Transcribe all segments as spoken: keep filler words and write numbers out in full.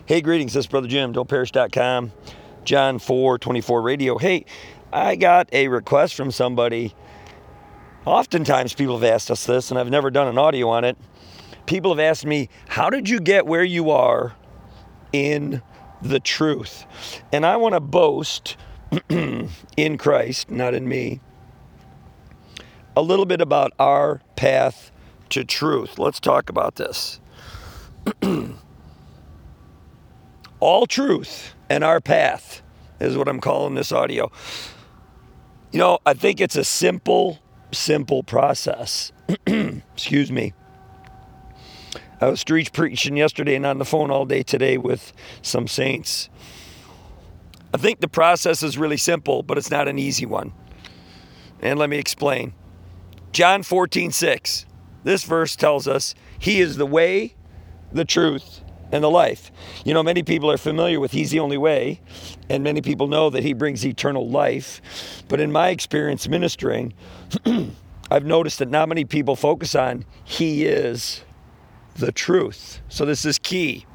Hey, greetings. This is Brother Jim, don't perish dot com, John four twenty-four radio. Hey, I got a request from somebody. Oftentimes people have asked us this, and I've never done an audio on it. People have asked me, how did you get where you are in the truth? And I want to boast in Christ, not in me, a little bit about our path to truth. Let's talk about this. All truth and our path is what I'm calling this audio. You know, I think it's a simple, simple process. Excuse me. I was street preaching yesterday and on the phone all day today with some saints. I think the process is really simple, but it's not an easy one. And let me explain. John fourteen six. This verse tells us he is the way, the truth, and the life. You know, many people are familiar with he's the only way, and many people know that he brings eternal life. But in my experience ministering, I've noticed that not many people focus on he is the truth. So this is key.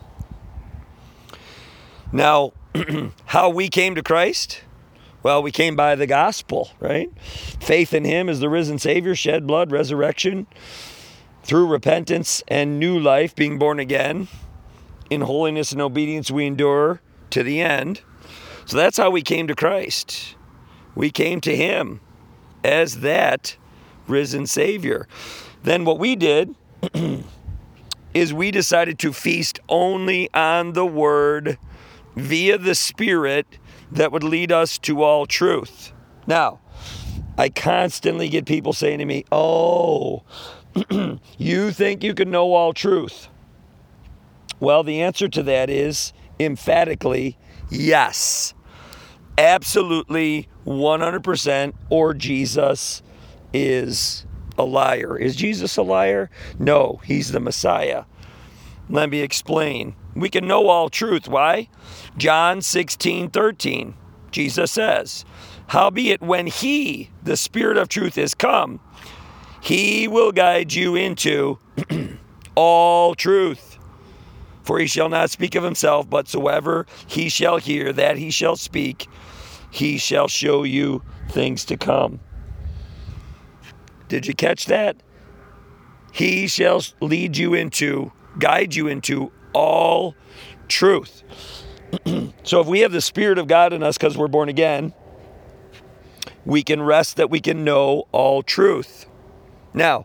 Now, how we came to Christ? Well, we came by the gospel, right? Faith in him as the risen Savior, shed blood, resurrection, through repentance and new life, being born again. In holiness and obedience we endure to the end. So that's how we came to Christ. We came to him as that risen Savior. Then what we did is we decided to feast only on the Word via the Spirit that would lead us to all truth. Now, I constantly get people saying to me, oh, you think you can know all truth? Well, the answer to that is emphatically yes. Absolutely one hundred percent, or Jesus is a liar. Is Jesus a liar? No, he's the Messiah. Let me explain. We can know all truth. Why? John sixteen thirteen. Jesus says, howbeit when he, the Spirit of truth, is come, he will guide you into all truth. For he shall not speak of himself, but soever he shall hear, that he shall speak, he shall show you things to come. Did you catch that? He shall lead you into, guide you into all truth. So if we have the Spirit of God in us because we're born again, we can rest that we can know all truth. Now,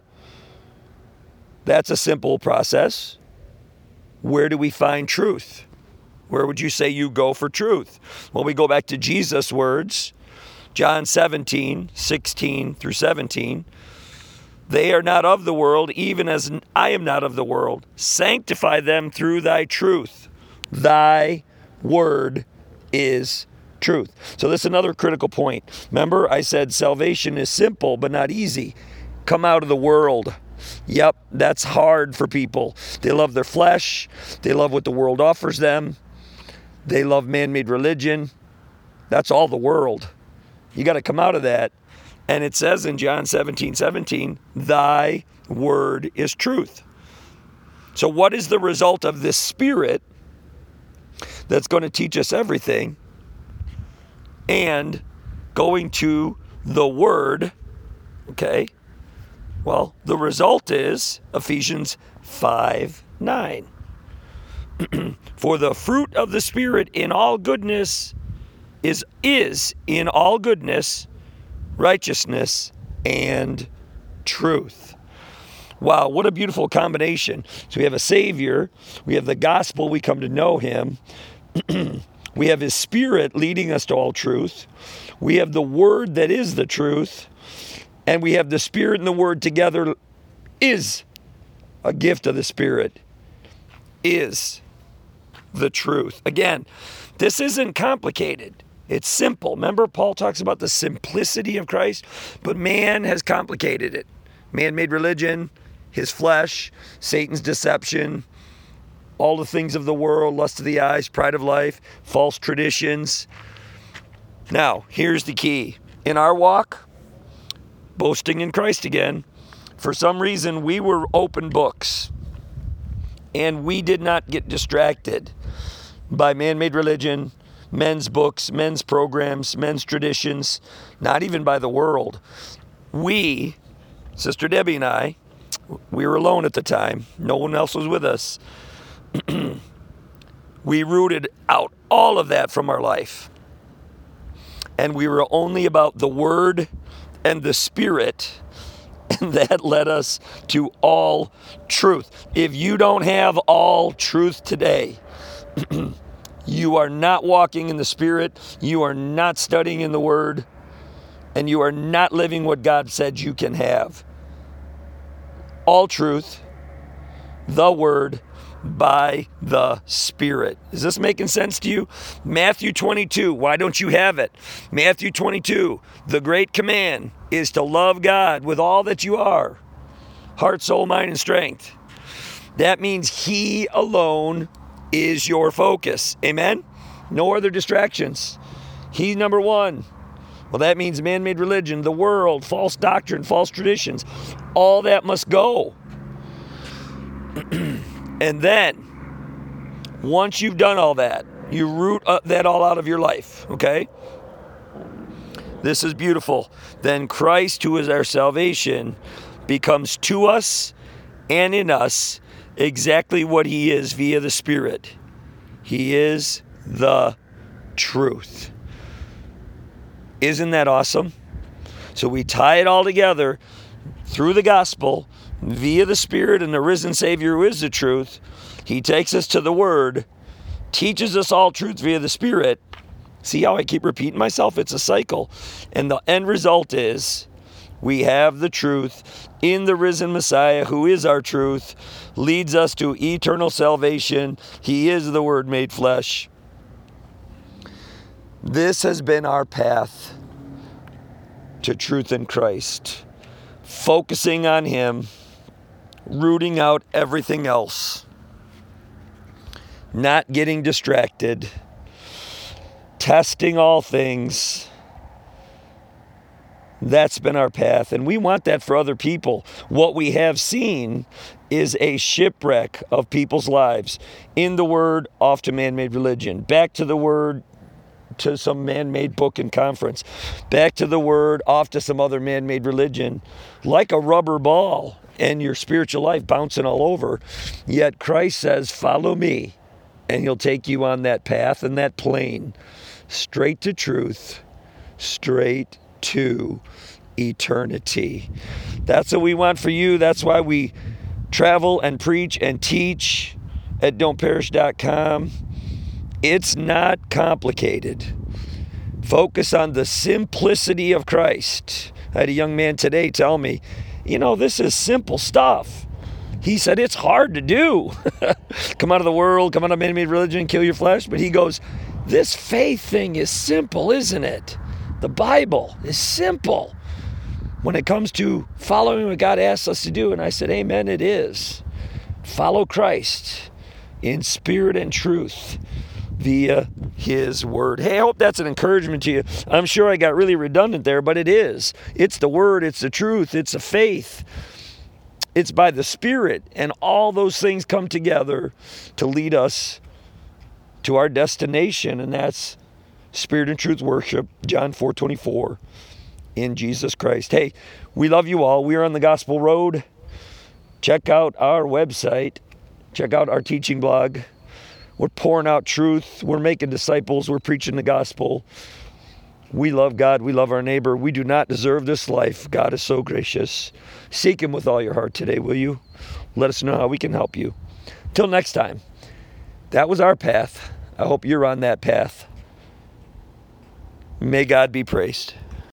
that's a simple process. Where do we find truth? Where would you say you go for truth? Well, we go back to Jesus' words, John seventeen, sixteen through seventeen. They are not of the world, even as I am not of the world. Sanctify them through thy truth. Thy word is truth. So this is another critical point. Remember, I said salvation is simple, but not easy. Come out of the world. Yep, that's hard for people. They love their flesh. They love what the world offers them. They love man-made religion. That's all the world. You got to come out of that. And it says in John seventeen seventeen, thy word is truth. So what is the result of this Spirit that's going to teach us everything and going to the Word? Okay. Well, the result is Ephesians five nine. For the fruit of the Spirit in all goodness is, is in all goodness, righteousness, and truth. Wow, what a beautiful combination. So we have a Savior, we have the gospel, we come to know him, we have his Spirit leading us to all truth, we have the Word that is the truth, and we have the Spirit and the Word together is a gift of the Spirit, is the truth. Again, this isn't complicated. It's simple. Remember, Paul talks about the simplicity of Christ, but man has complicated it. Man-made religion, his flesh, Satan's deception, all the things of the world, lust of the eyes, pride of life, false traditions. Now, here's the key. In our walk, boasting in Christ again, for some reason we were open books and we did not get distracted. by man-made religion, men's books, men's programs, men's traditions, not even by the world. We, Sister Debbie and I, we were alone at the time. No one else was with us. We rooted out all of that from our life. And we were only about the Word and the Spirit. And that led us to all truth. If you don't have all truth today, you are not walking in the Spirit, you are not studying in the Word, and you are not living what God said you can have. All truth, the Word, by the Spirit. Is this making sense to you? Matthew twenty-two, why don't you have it? Matthew twenty-two, the great command is to love God with all that you are, heart, soul, mind, and strength. That means He alone is your focus. Amen? No other distractions. He's number one. Well, that means man-made religion, the world, false doctrine, false traditions. All that must go. And then, once you've done all that, you root that all out of your life, okay? This is beautiful. Then Christ, who is our salvation, becomes to us and in us exactly what He is via the Spirit. He is the truth. Isn't that awesome? So we tie it all together through the gospel, via the Spirit and the risen Savior who is the truth. He takes us to the Word, teaches us all truth via the Spirit. See how I keep repeating myself? It's a cycle. And the end result is we have the truth in the risen Messiah who is our truth, leads us to eternal salvation. He is the Word made flesh. This has been our path to truth in Christ. Focusing on Him, rooting out everything else, not getting distracted, testing all things. That's been our path, and we want that for other people. What we have seen is a shipwreck of people's lives. In the Word, off to man-made religion. Back to the Word, to some man-made book and conference. Back to the Word, off to some other man-made religion. Like a rubber ball, and your spiritual life bouncing all over. Yet Christ says, follow me, and He'll take you on that path and that plane, straight to truth, straight to eternity. That's what we want for you. That's why we travel and preach and teach at don't perish dot com. It's not complicated. Focus on the simplicity of Christ. I had a young man today tell me, you know, this is simple stuff. He said, it's hard to do. Come out of the world, come out of man-made religion, kill your flesh. But he goes, this faith thing is simple, isn't it? The Bible is simple when it comes to following what God asks us to do. And I said, amen, it is. Follow Christ in spirit and truth via His Word. Hey, I hope that's an encouragement to you. I'm sure I got really redundant there, but it is. It's the Word, it's the truth, it's the faith. It's by the Spirit, and all those things come together to lead us to our destination, and that's Spirit and Truth worship, John four twenty-four, in Jesus Christ. Hey, we love you all. We are on the Gospel Road. Check out our website. Check out our teaching blog. We're pouring out truth. We're making disciples. We're preaching the gospel. We love God. We love our neighbor. We do not deserve this life. God is so gracious. Seek Him with all your heart today, will you? Let us know how we can help you. Till next time, that was our path. I hope you're on that path. May God be praised.